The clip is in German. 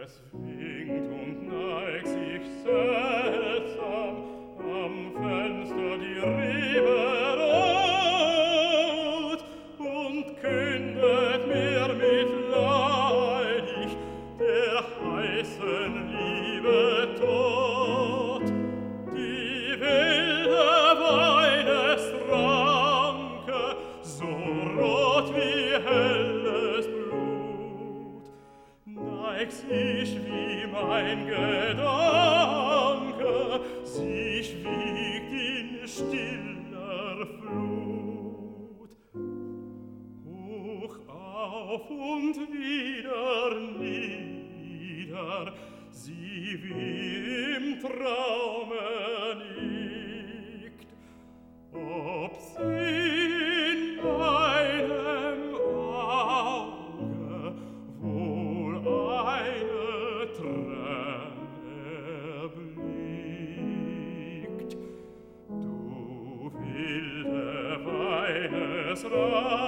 Es winkt und neigt sich seltsam am Fenster die Rebe rot und kündet mir mitleidig der heißen Liebe Tod. Die wilde Weinesranke, so rot wie helles Blut, neigt sich wie mein Gedanke, sich wiegt in stiller Flut. Hoch auf und wieder nieder, sie wie im Traume liegt. Ob sie in meinem Auge wohl eine Träne erblickt, du wilde Weinesranke,